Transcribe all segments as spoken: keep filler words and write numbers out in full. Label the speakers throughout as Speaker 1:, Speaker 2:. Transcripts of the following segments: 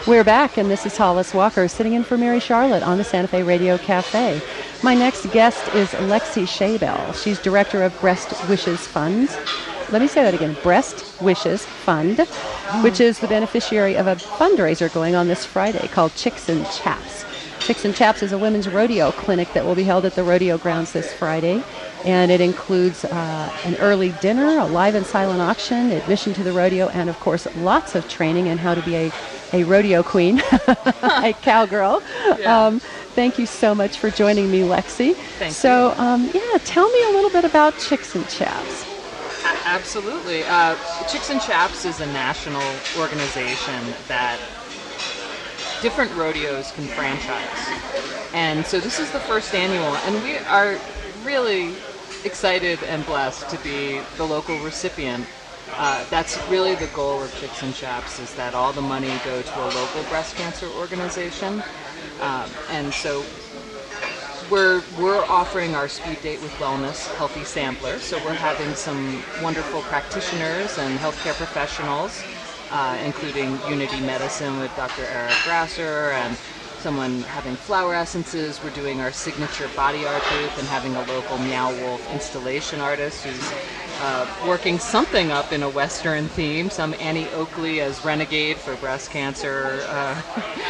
Speaker 1: We're back, and this is Hollis Walker sitting in for Mary Charlotte on the Santa Fe Radio Cafe. My next guest is Lexi Shaybell. She's director of Breast Wishes Funds. Let me say that again, Breast Wishes Fund, which is the beneficiary of a fundraiser going on this Friday called Chicks and Chaps. Chicks and Chaps is a women's rodeo clinic that will be held at the rodeo grounds this Friday, and it includes uh, an early dinner, a live and silent auction, admission to the rodeo, and of course lots of training in how to be a, a rodeo queen, a cowgirl.
Speaker 2: Yeah.
Speaker 1: Um, thank you so much for joining me, Lexi.
Speaker 2: Thank
Speaker 1: so,
Speaker 2: you.
Speaker 1: So, um, yeah, tell me a little bit about Chicks and Chaps.
Speaker 2: A- absolutely. Uh, Chicks and Chaps is a national organization that different rodeos can franchise. And so this is the first annual, and we are really excited and blessed to be the local recipient. Uh, that's really the goal of Chicks and Chaps, is that all the money go to a local breast cancer organization. Um, and so we're we're offering our Speed Date with Wellness Healthy Sampler. So we're having some wonderful practitioners and healthcare professionals, uh, including Unity Medicine with Doctor Eric Grasser, and someone having flower essences. We're doing our signature body art booth and having a local Meow Wolf installation artist who's uh, working something up in a Western theme, some Annie Oakley as Renegade for breast cancer. Uh,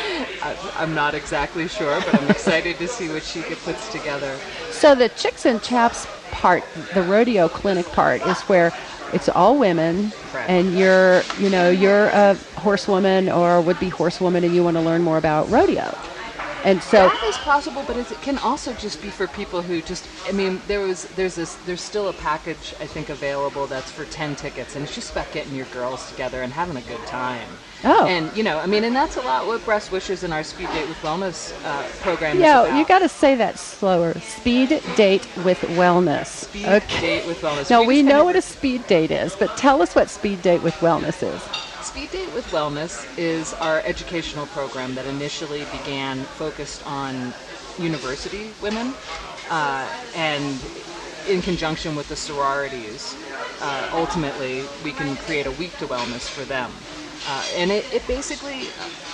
Speaker 2: I, I'm not exactly sure, but I'm excited to see what she puts together.
Speaker 1: So the Chicks and Chaps part, the rodeo clinic part, is where it's all women.
Speaker 2: Correct.
Speaker 1: And you're, you know, you're a horsewoman or would-be horsewoman, and you want to learn more about rodeo. And so
Speaker 2: that is possible, but it can also just be for people who just, I mean, there was, there's this, there's still a package, I think, available that's for ten tickets, and it's just about getting your girls together and having a good time.
Speaker 1: Oh.
Speaker 2: And, you know, I mean, and that's a lot what Breast Wishes and our Speed Date with Wellness uh, program
Speaker 1: yeah,
Speaker 2: is about.
Speaker 1: you got to say that slower. Speed Date with Wellness.
Speaker 2: Speed
Speaker 1: okay.
Speaker 2: Date with Wellness.
Speaker 1: Now,
Speaker 2: we,
Speaker 1: we
Speaker 2: just
Speaker 1: know
Speaker 2: kind
Speaker 1: what
Speaker 2: of
Speaker 1: a speed date is, but tell us what Speed Date with Wellness is.
Speaker 2: Speed Date with Wellness is our educational program that initially began focused on university women, uh, and in conjunction with the sororities, uh, ultimately we can create a week to wellness for them. Uh, and it, it basically,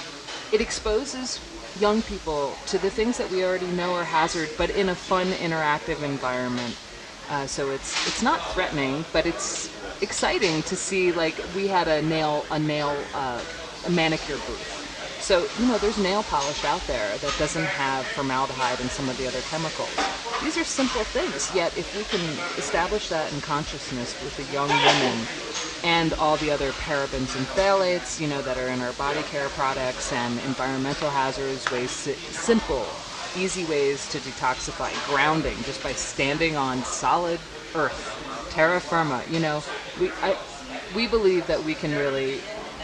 Speaker 2: it exposes young people to the things that we already know are hazard, but in a fun, interactive environment. Uh, so it's it's not threatening, but it's exciting to see. Like, we had a nail a nail uh, a manicure booth. So, you know, there's nail polish out there that doesn't have formaldehyde and some of the other chemicals. These are simple things, yet if we can establish that in consciousness with the young women and all the other parabens and phthalates, you know, that are in our body care products, and environmental hazards, ways, simple, easy ways to detoxify, grounding just by standing on solid earth, terra firma, you know, we, I, we believe that we can really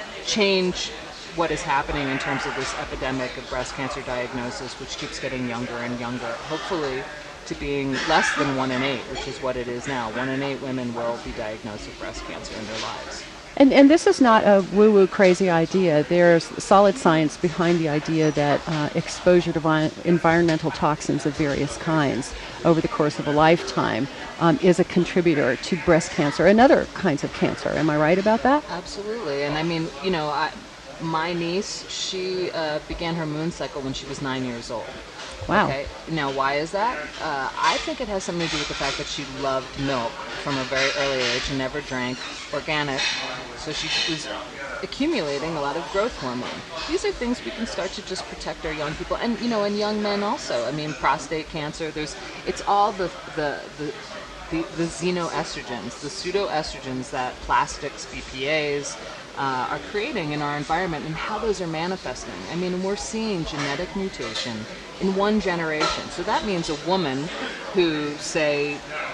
Speaker 2: change what is happening in terms of this epidemic of breast cancer diagnosis, which keeps getting younger and younger, hopefully to being less than one in eight, which is what it is now. One in eight women will be diagnosed with breast cancer in their lives.
Speaker 1: And, and this is not a woo-woo crazy idea. There's solid science behind the idea that uh, exposure to vi- environmental toxins of various kinds over the course of a lifetime um, is a contributor to breast cancer and other kinds of cancer. Am I right about that?
Speaker 2: Absolutely. And I mean, you know, I, my niece, she uh, began her moon cycle when she was nine years old.
Speaker 1: Wow.
Speaker 2: Okay. Now, why is that? Uh, I think it has something to do with the fact that she loved milk from a very early age and never drank organic. So she was accumulating a lot of growth hormone. These are things we can start to just protect our young people, and you know, and young men also. I mean, prostate cancer. There's, it's all the the the the, the xenoestrogens, the pseudoestrogens that plastics, B P As. Uh, are creating in our environment, and how those are manifesting. I mean, we're seeing genetic mutation in one generation. So that means a woman who, say,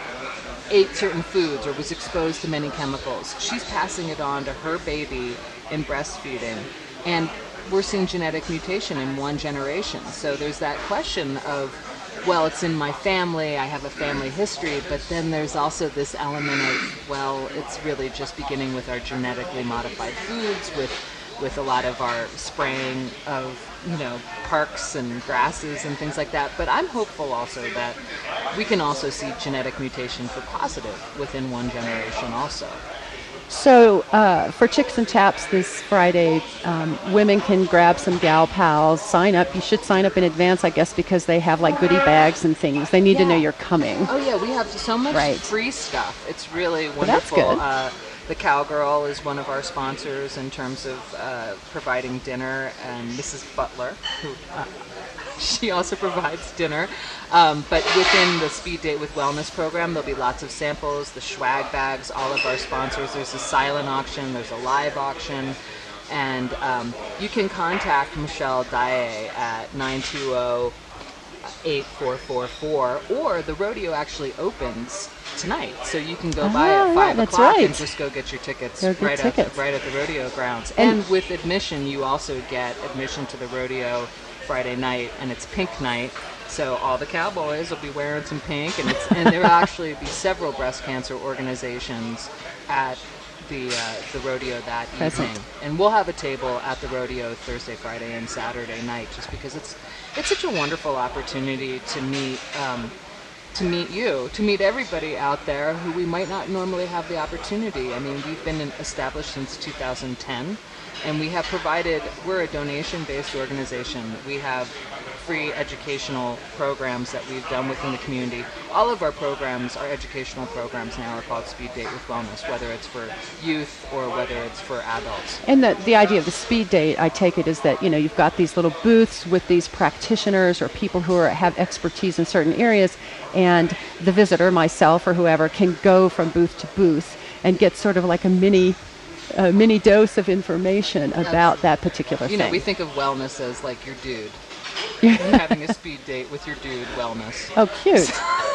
Speaker 2: ate certain foods or was exposed to many chemicals, she's passing it on to her baby in breastfeeding. And we're seeing genetic mutation in one generation. So there's that question of, well, it's in my family, I have a family history, but then there's also this element of, well, it's really just beginning with our genetically modified foods, with with a lot of our spraying of, you know, parks and grasses and things like that. But I'm hopeful also that we can also see genetic mutation for positive within one generation also.
Speaker 1: So uh, for Chicks and Chaps this Friday, um, women can grab some gal pals, sign up. You should sign up in advance, I guess, because they have like goodie bags and things. They need
Speaker 2: Yeah.
Speaker 1: to know you're coming.
Speaker 2: Oh yeah, we have so much
Speaker 1: Right.
Speaker 2: free stuff. It's really
Speaker 1: Well, that's
Speaker 2: wonderful.
Speaker 1: good.
Speaker 2: Uh, the Cowgirl is one of our sponsors in terms of uh, providing dinner, and Missus Butler, who uh, she also provides dinner. Um, but within the Speed Date with Wellness program, there'll be lots of samples, the swag bags, all of our sponsors. There's a silent auction, there's a live auction, and um, you can contact Michelle Dye at nine two zero, eight four four four, or the rodeo actually opens tonight, so you can go by
Speaker 1: Oh,
Speaker 2: at
Speaker 1: yeah,
Speaker 2: five
Speaker 1: that's
Speaker 2: o'clock
Speaker 1: right.
Speaker 2: and just go get your tickets
Speaker 1: Go get
Speaker 2: right
Speaker 1: tickets.
Speaker 2: at right at the rodeo grounds.
Speaker 1: And-
Speaker 2: And with admission, you also get admission to the rodeo Friday night, and it's pink night. So all the cowboys will be wearing some pink, and it's and there will actually be several breast cancer organizations at the uh, the rodeo that
Speaker 1: Present.
Speaker 2: evening, and we'll have a table at the rodeo Thursday, Friday, and Saturday night, just because it's it's such a wonderful opportunity to meet um, to meet you, to meet everybody out there who we might not normally have the opportunity. I mean, we've been in- established since two thousand ten, and we have provided, we're a donation-based organization. We have free educational programs that we've done within the community. All of our programs, our educational programs now are called Speed Date with Wellness, whether it's for youth or whether it's for adults.
Speaker 1: And the, the idea of the speed date, I take it, is that, you know, you've got these little booths with these practitioners or people who are, have expertise in certain areas, and the visitor, myself or whoever, can go from booth to booth and get sort of like a mini a mini dose of information about that particular
Speaker 2: You
Speaker 1: thing.
Speaker 2: know, we think of wellness as like your dude. And having a speed date with your dude wellness.
Speaker 1: Oh, cute.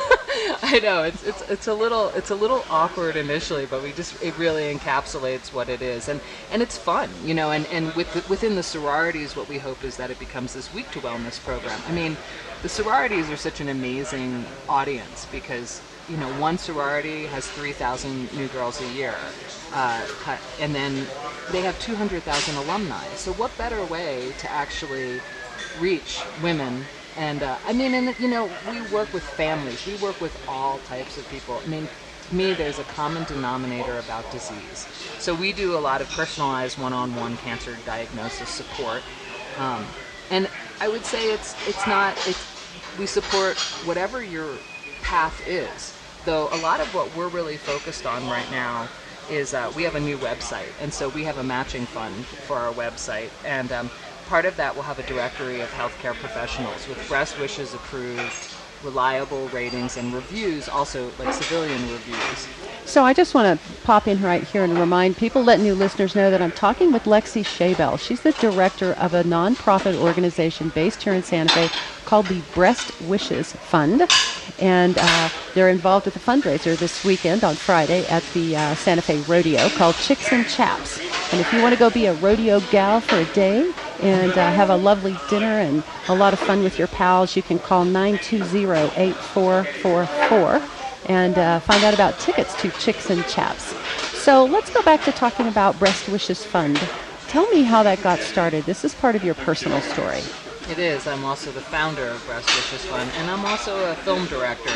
Speaker 2: I know it's it's it's a little it's a little awkward initially, but we just it really encapsulates what it is, and and it's fun, you know. And and with the, within the sororities, what we hope is that it becomes this week to wellness program. I mean, the sororities are such an amazing audience because you know one sorority has three thousand new girls a year, uh, and then they have two hundred thousand alumni. So what better way to actually reach women? And uh, I mean, and you know, we work with families. We work with all types of people. I mean, to me, there's a common denominator about disease. So we do a lot of personalized one-on-one cancer diagnosis support. Um, and I would say it's it's not. It's we support whatever your path is. Though a lot of what we're really focused on right now is uh, we have a new website, and so we have a matching fund for our website, and um, part of that will have a directory of healthcare professionals with Breast Wishes approved, reliable ratings and reviews, also like civilian reviews.
Speaker 1: So I just want to pop in right here and remind people, let new listeners know that I'm talking with Lexi Shaybell. She's the director of a nonprofit organization based here in Santa Fe called the Breast Wishes Fund. And uh, they're involved with a fundraiser this weekend on Friday at the uh, Santa Fe Rodeo called Chicks and Chaps. And if you want to go be a rodeo gal for a day and uh, have a lovely dinner and a lot of fun with your pals, you can call nine two zero, eight four four four and uh, find out about tickets to Chicks and Chaps. So let's go back to talking about Breast Wishes Fund. Tell me how that got started. This is part of your personal story.
Speaker 2: It is. I'm also the founder of Breast Wishes Fund, and I'm also a film director,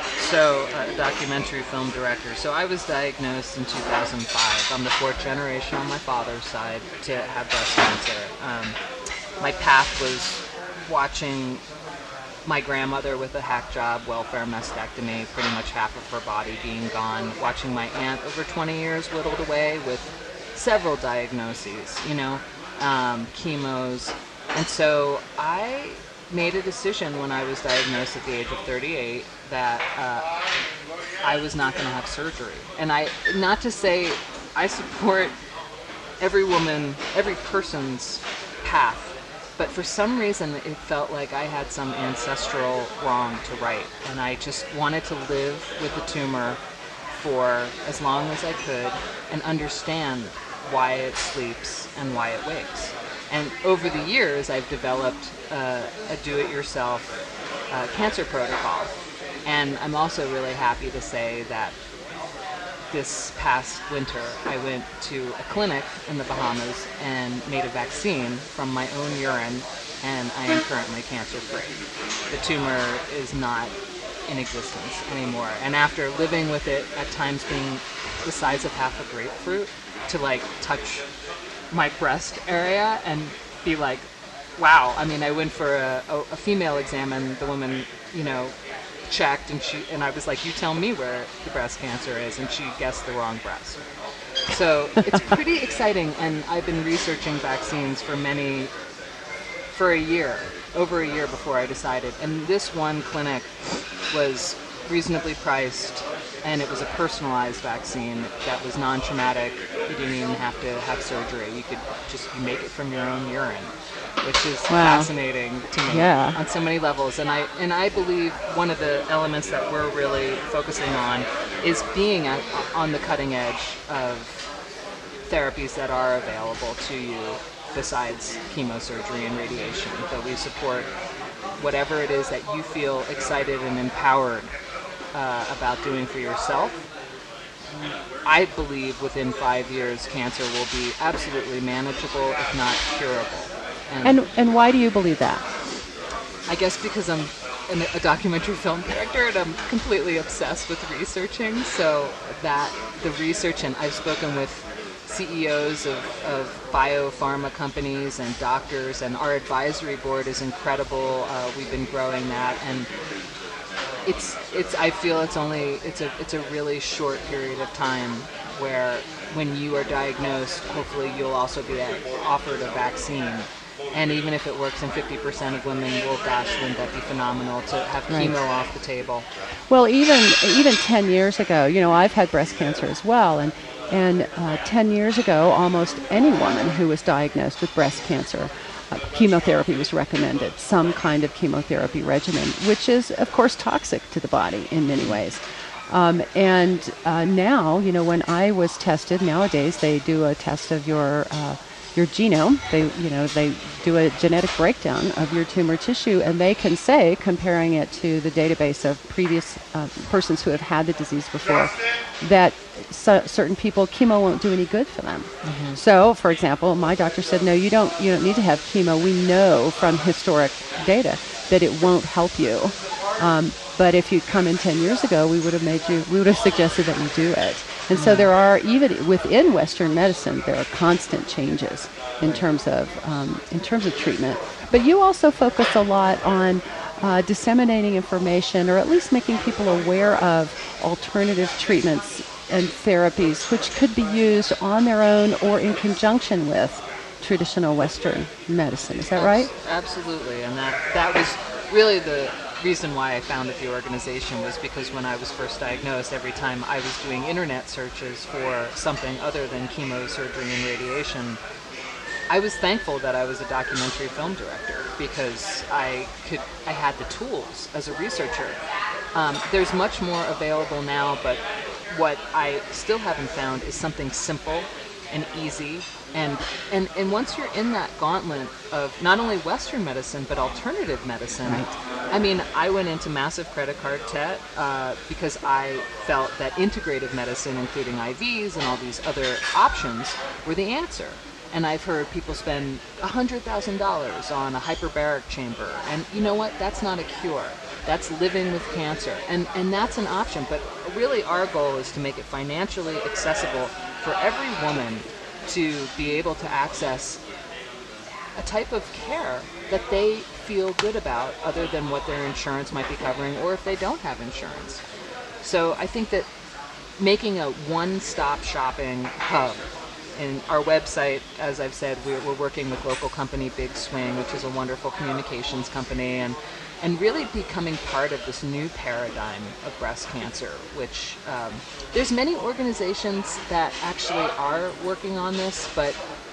Speaker 2: so a documentary film director. So I was diagnosed in two thousand five. I'm the fourth generation on my father's side to have breast cancer. Um, my path was watching my grandmother with a hack job, welfare mastectomy, pretty much half of her body being gone, watching my aunt over twenty years whittled away with several diagnoses, you know, um, chemos. And so I made a decision when I was diagnosed at the age of thirty-eight that uh, I was not going to have surgery. And I, not to say I support every woman, every person's path, but for some reason it felt like I had some ancestral wrong to right. And I just wanted to live with the tumor for as long as I could and understand why it sleeps and why it wakes. And over the years, I've developed uh, a do-it-yourself uh, cancer protocol. And I'm also really happy to say that this past winter, I went to a clinic in the Bahamas and made a vaccine from my own urine, and I am currently cancer-free. The tumor is not in existence anymore. And after living with it at times being the size of half a grapefruit, to like touch my breast area and be like, wow. I mean, I went for a, a, a female exam, and the woman, you know, checked, and she and I was like, you tell me where the breast cancer is, and she guessed the wrong breast. So it's pretty exciting, and I've been researching vaccines for many, for a year, over a year before I decided. And this one clinic was reasonably priced, and it was a personalized vaccine that was non-traumatic. You didn't even have to have surgery. You could just you make it from your own urine, which is
Speaker 1: wow.
Speaker 2: fascinating to me
Speaker 1: yeah.
Speaker 2: on so many levels. And I and I believe one of the elements that we're really focusing on is being at, on the cutting edge of therapies that are available to you besides chemosurgery and radiation. That we support whatever it is that you feel excited and empowered uh, about doing for yourself. I believe within five years, cancer will be absolutely manageable, if not curable.
Speaker 1: And, and and why do you believe that?
Speaker 2: I guess because I'm an, a documentary film director, and I'm completely obsessed with researching. So that the research, and I've spoken with C E Os of, of biopharma companies and doctors, and our advisory board is incredible. Uh, we've been growing that, and it's it's. I feel it's only it's a it's a really short period of time where when you are diagnosed, hopefully you'll also be offered a vaccine. And even if it works in fifty percent of women, well, gosh, wouldn't that be phenomenal to have
Speaker 1: right.
Speaker 2: chemo off the table?
Speaker 1: Well, even even ten years ago, you know, I've had breast cancer as well, and and uh, ten years ago, almost any woman who was diagnosed with breast cancer, uh, chemotherapy was recommended, some kind of chemotherapy regimen, which is, of course, toxic to the body in many ways. Um, and uh, now, you know, when I was tested, nowadays they do a test of your uh, your genome. They, you know, they do a genetic breakdown of your tumor tissue, and they can say, comparing it to the database of previous uh, persons who have had the disease before, that so, certain people, chemo won't do any good for them. Mm-hmm. So, for example, my doctor said, no, you don't, you don't need to have chemo. We know from historic data that it won't help you. Um, but if you'd come in ten years ago, we would have made you, we would have suggested that you do it. And so there are, even within Western medicine, there are constant changes in terms of um, in terms of treatment. But you also focus a lot on uh, disseminating information, or at least making people aware of alternative treatments and therapies which could be used on their own or in conjunction with traditional Western medicine. Is that right?
Speaker 2: Absolutely. And that, that was really the reason why I founded the organization, was because when I was first diagnosed, every time I was doing internet searches for something other than chemosurgery and radiation, I was thankful that I was a documentary film director, because I could I had the tools as a researcher. Um, there's much more available now, but what I still haven't found is something simple and easy. And, and and once you're in that gauntlet of not only Western medicine, but alternative medicine,
Speaker 1: right.
Speaker 2: I mean, I went into massive credit card debt uh, because I felt that integrative medicine, including I Vs and all these other options, were the answer. And I've heard people spend one hundred thousand dollars on a hyperbaric chamber. And you know what? That's not a cure. That's living with cancer. And, and that's an option. But really our goal is to make it financially accessible for every woman to be able to access a type of care that they feel good about, other than what their insurance might be covering, or if they don't have insurance. So I think that making a one-stop shopping hub, in our website, as I've said, we're, we're working with local company Big Swing, which is a wonderful communications company, and and really becoming part of this new paradigm of breast cancer, which um, there's many organizations that actually are working on this, but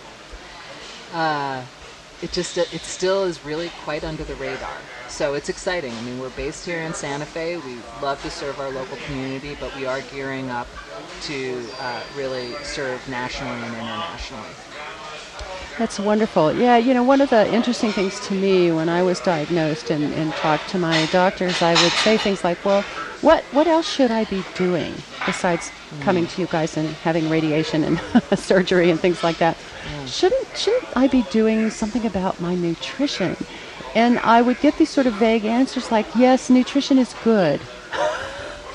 Speaker 2: uh, it just it still is really quite under the radar. So it's exciting. I mean, we're based here in Santa Fe. We love to serve our local community, but we are gearing up to uh, really serve nationally and internationally.
Speaker 1: That's wonderful. Yeah, you know, one of the interesting things to me when I was diagnosed and, and talked to my doctors, I would say things like, well, what what else should I be doing besides mm. coming to you guys and having radiation and surgery and things like that? Mm. Shouldn't shouldn't I be doing something about my nutrition? And I would get these sort of vague answers like, yes, nutrition is good.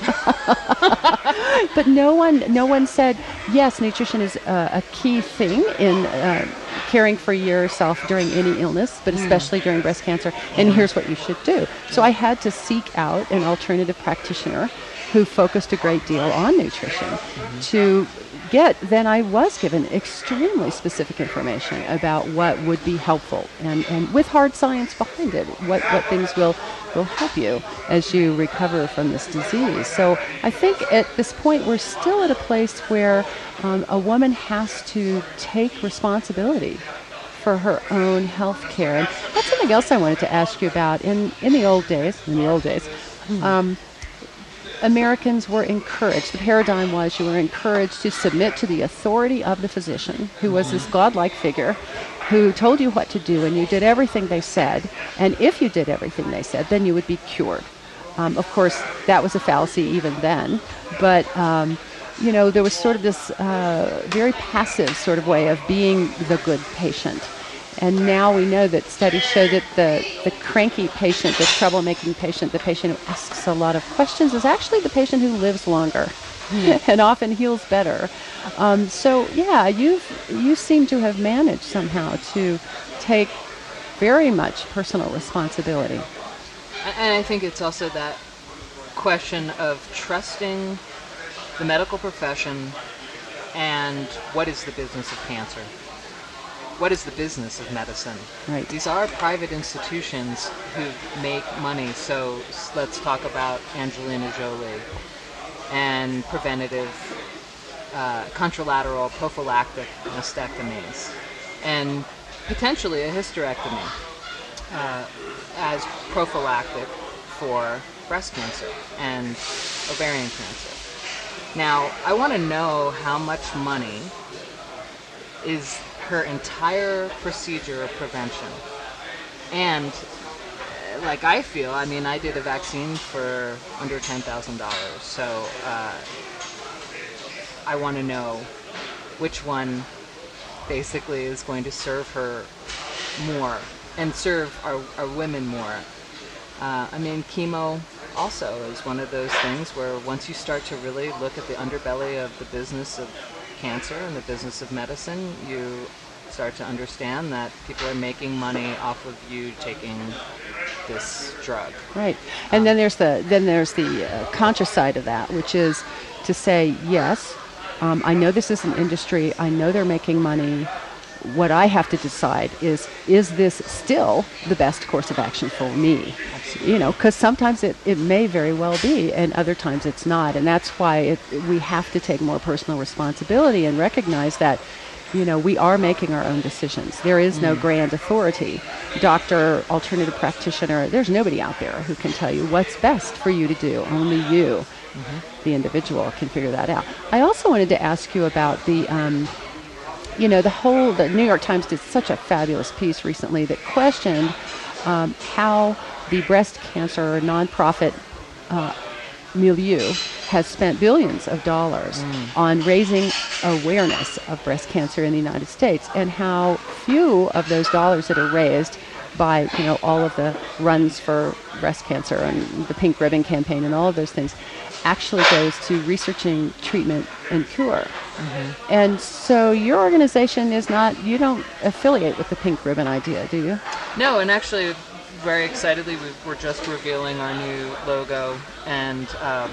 Speaker 1: But no one, no one said, yes, nutrition is a, a key thing in uh, caring for yourself during any illness, but especially during breast cancer, and here's what you should do. So I had to seek out an alternative practitioner who focused a great deal on nutrition mm-hmm. to get, then I was given extremely specific information about what would be helpful, and, and with hard science behind it, what, what things will, will help you as you recover from this disease. So I think at this point we're still at a place where um, a woman has to take responsibility for her own health care. And that's something else I wanted to ask you about. In, in the old days, in the old days, um, Americans were encouraged, the paradigm was you were encouraged to submit to the authority of the physician, who was this godlike figure who told you what to do, and you did everything they said. And if you did everything they said, then you would be cured. Um, of course, that was a fallacy even then. But, um, you know, there was sort of this uh, very passive sort of way of being the good patient. And now we know that studies show that the, the cranky patient, the troublemaking patient, the patient who asks a lot of questions is actually the patient who lives longer mm. and often heals better. Um, so, yeah, you've, you seem to have managed somehow to take very much personal responsibility.
Speaker 2: And I think it's also that question of trusting the medical profession and what is the business of cancer. What is the business of medicine?
Speaker 1: Right.
Speaker 2: These are private institutions who make money. So let's talk about Angelina Jolie and preventative, uh, contralateral prophylactic mastectomies, and potentially a hysterectomy uh, as prophylactic for breast cancer and ovarian cancer. Now, I want to know how much money is her entire procedure of prevention. And uh, like I feel, I mean, I did a vaccine for under ten thousand dollars, so uh, I want to know which one basically is going to serve her more and serve our, our women more. Uh, I mean, chemo also is one of those things where once you start to really look at the underbelly of the business of cancer and the business of medicine, you start to understand that people are making money off of you taking this drug.
Speaker 1: Right. And um, then there's the then there's the uh, conscious side of that, which is to say, yes, um, I know this is an industry, I know they're making money. What I have to decide is, is this still the best course of action for me? Absolutely. You know, because sometimes it, it may very well be, and other times it's not. And that's why it, we have to take more personal responsibility and recognize that, you know, we are making our own decisions. There is no mm. grand authority, doctor, alternative practitioner. There's nobody out there who can tell you what's best for you to do. Only you, mm-hmm. the individual, can figure that out. I also wanted to ask you about the... Um, You know, the whole, the New York Times did such a fabulous piece recently that questioned um, how the breast cancer nonprofit uh, milieu has spent billions of dollars mm. on raising awareness of breast cancer in the United States, and how few of those dollars that are raised by, you know, all of the runs for breast cancer and the Pink Ribbon campaign and all of those things actually goes to researching treatment and cure. Mm-hmm. And so your organization is not, you don't affiliate with the Pink Ribbon idea, do you?
Speaker 2: No, and actually, very excitedly, we we're just revealing our new logo, and um,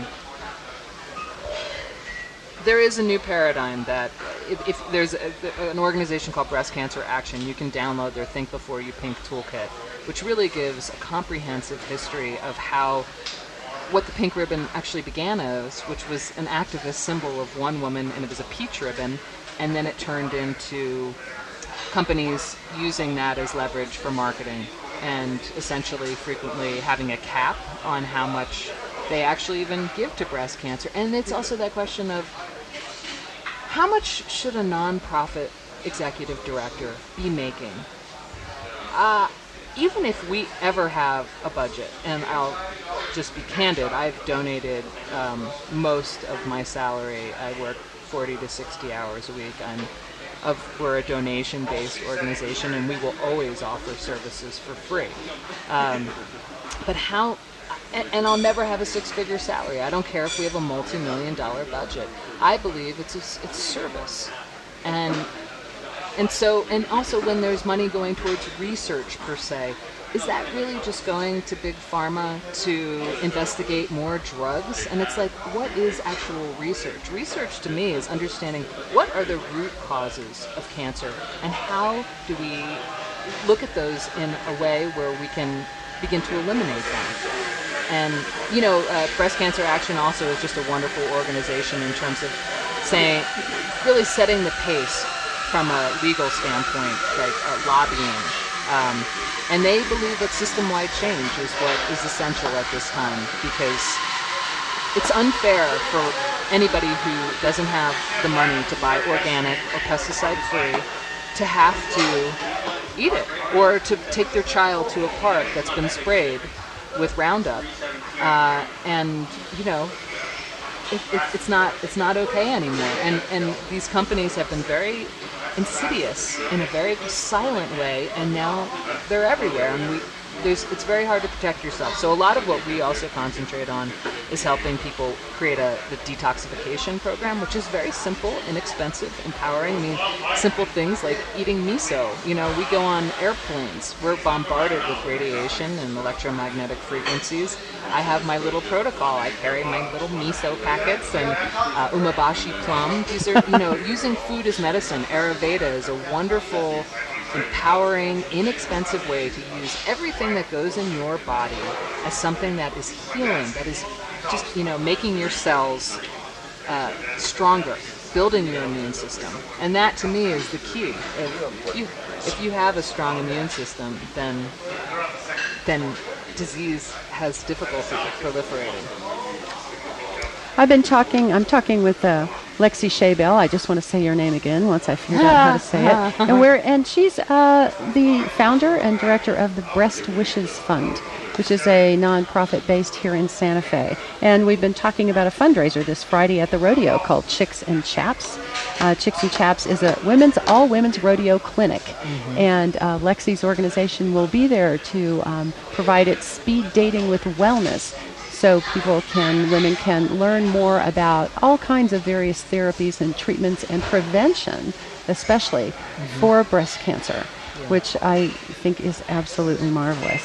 Speaker 2: there is a new paradigm that if, if there's a, an organization called Breast Cancer Action, you can download their Think Before You Pink toolkit, which really gives a comprehensive history of how what the pink ribbon actually began as, which was an activist symbol of one woman, and it was a peach ribbon, and then it turned into companies using that as leverage for marketing, and essentially frequently having a cap on how much they actually even give to breast cancer. And it's also that question of how much should a nonprofit executive director be making? Uh, even if we ever have a budget, and I'll just be candid, I've donated um, most of my salary. I work forty to sixty hours a week. I'm of, we're a donation-based organization, and we will always offer services for free. Um, but how, and, and I'll never have a six-figure salary. I don't care if we have a multi-million dollar budget. I believe it's a, it's service, and and so and also when there's money going towards research per se, is that really just going to big pharma to investigate more drugs? And it's like, what is actual research? Research to me is understanding what are the root causes of cancer and how do we look at those in a way where we can begin to eliminate them. And, you know, uh, Breast Cancer Action also is just a wonderful organization in terms of saying, really setting the pace from a legal standpoint, like uh, lobbying. Um, and they believe that system-wide change is what is essential at this time, because it's unfair for anybody who doesn't have the money to buy organic or pesticide-free to have to eat it, or to take their child to a park that's been sprayed with Roundup. Uh, and, you know, it, it, it's not it's not okay anymore. And, and these companies have been very insidious in a very silent way, and now they're everywhere, and we there's it's very hard to protect yourself. So a lot of what we also concentrate on is helping people create a the detoxification program, which is very simple, inexpensive, empowering. I mean, simple things like eating miso. You know, we go on airplanes, we're bombarded with radiation and electromagnetic frequencies. I have my little protocol. I carry my little miso packets and uh, umabashi plum. These are, you know, using food as medicine. Ayurveda is a wonderful, empowering, inexpensive way to use everything that goes in your body as something that is healing, that is just, you know, making your cells uh, stronger, building your immune system. And that, to me, is the key. If you, if you have a strong immune system, then then disease has difficulty proliferating.
Speaker 1: I've been talking, I'm talking with uh, Lexi Shaybell. I just want to say your name again once I figured out how to say it. And we're and she's uh, the founder and director of the Breast Wishes Fund, which is a nonprofit based here in Santa Fe. And we've been talking about a fundraiser this Friday at the rodeo called Chicks and Chaps. Uh, Chicks and Chaps is a women's all women's rodeo clinic, mm-hmm. and uh, Lexi's organization will be there to um, provide its speed dating with wellness. So people can, women can learn more about all kinds of various therapies and treatments and prevention, especially mm-hmm. for breast cancer, yeah. which I think is absolutely marvelous.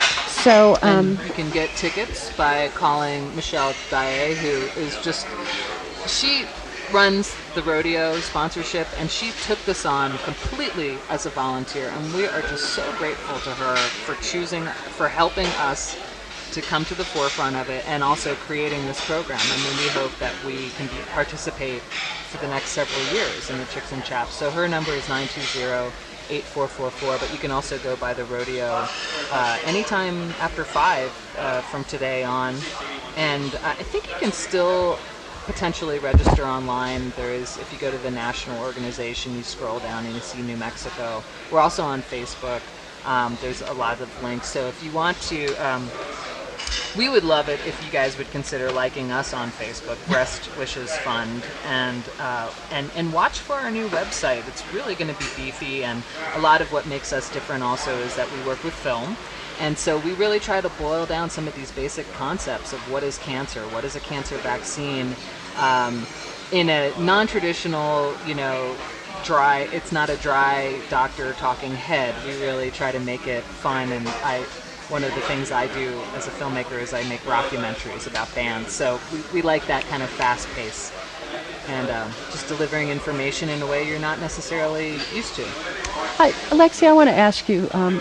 Speaker 1: So um,
Speaker 2: and you can get tickets by calling Michelle Daae, who is just, she runs the rodeo sponsorship, and she took this on completely as a volunteer, and we are just so grateful to her for choosing, for helping us to come to the forefront of it, and also creating this program. I mean, we hope that we can be, participate for the next several years in the Chicks and Chaps. So her number is nine two zero, eight four four four, but you can also go by the rodeo uh, anytime after five uh, from today on. And uh, I think you can still potentially register online. There is, if you go to the national organization, you scroll down and you see New Mexico. We're also on Facebook. Um, there's a lot of links. So if you want to, um, we would love it if you guys would consider liking us on Facebook, Breast Wishes Fund, and uh, and and watch for our new website. It's really going to be beefy, and a lot of what makes us different also is that we work with film. And so we really try to boil down some of these basic concepts of what is cancer, what is a cancer vaccine, um, in a non-traditional, you know, dry, it's not a dry doctor talking head. We really try to make it fun, and I, one of the things I do as a filmmaker is I make rockumentaries about bands. So we, we like that kind of fast pace, and um, just delivering information in a way you're not necessarily used to.
Speaker 1: Hi, Alexi, I want to ask you, um,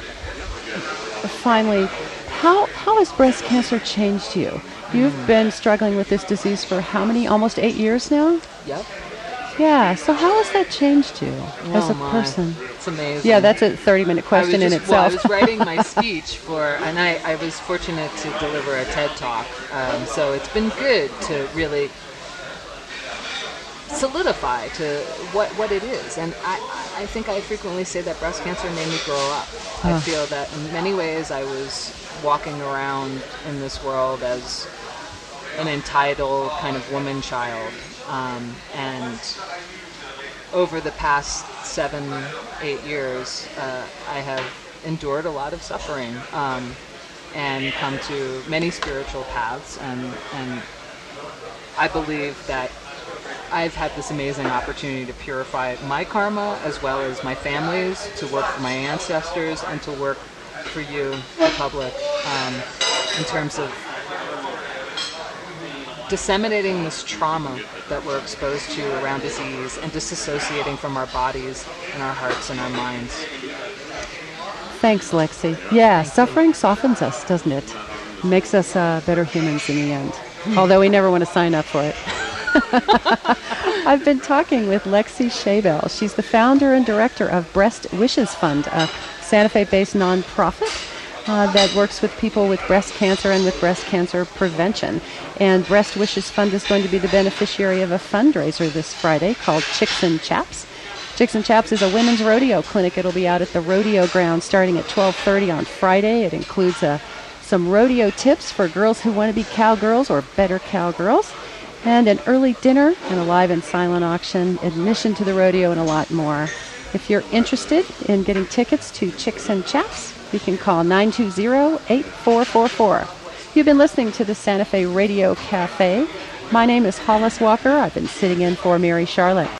Speaker 1: finally, how how has breast cancer changed you? You've mm. been struggling with this disease for how many, almost eight years now?
Speaker 2: Yep.
Speaker 1: Yeah, so how has that changed you
Speaker 2: oh
Speaker 1: as a
Speaker 2: my.
Speaker 1: person?
Speaker 2: It's amazing.
Speaker 1: Yeah, that's a thirty-minute question
Speaker 2: just,
Speaker 1: in itself.
Speaker 2: Well, I was writing my speech for, and I, I was fortunate to deliver a TED Talk, um, so it's been good to really solidify to what, what it is. And I, I think I frequently say that breast cancer made me grow up. Uh. I feel that in many ways I was walking around in this world as an entitled kind of woman child. Um, and over the past seven, eight years, uh, I have endured a lot of suffering. Um, and come to many spiritual paths, and and I believe that I've had this amazing opportunity to purify my karma as well as my family's, to work for my ancestors, and to work for you, the public, um, in terms of disseminating this trauma that we're exposed to around disease and disassociating from our bodies and our hearts and our minds.
Speaker 1: Thanks, Lexi. Yeah, Thank suffering you. softens us, doesn't it? Makes us uh, better humans in the end, although we never want to sign up for it. I've been talking with Lexi Shaybell. She's the founder and director of Breast Wishes Fund, a Santa Fe-based nonprofit uh, that works with people with breast cancer and with breast cancer prevention. And Breast Wishes Fund is going to be the beneficiary of a fundraiser this Friday called Chicks and Chaps. Chicks and Chaps is a women's rodeo clinic. It'll be out at the rodeo ground starting at twelve thirty on Friday. It includes uh, some rodeo tips for girls who want to be cowgirls or better cowgirls, and an early dinner and a live and silent auction, admission to the rodeo, and a lot more. If you're interested in getting tickets to Chicks and Chaps, you can call nine two zero, eight four four four. You've been listening to the Santa Fe Radio Cafe. My name is Hollis Walker. I've been sitting in for Mary Charlotte.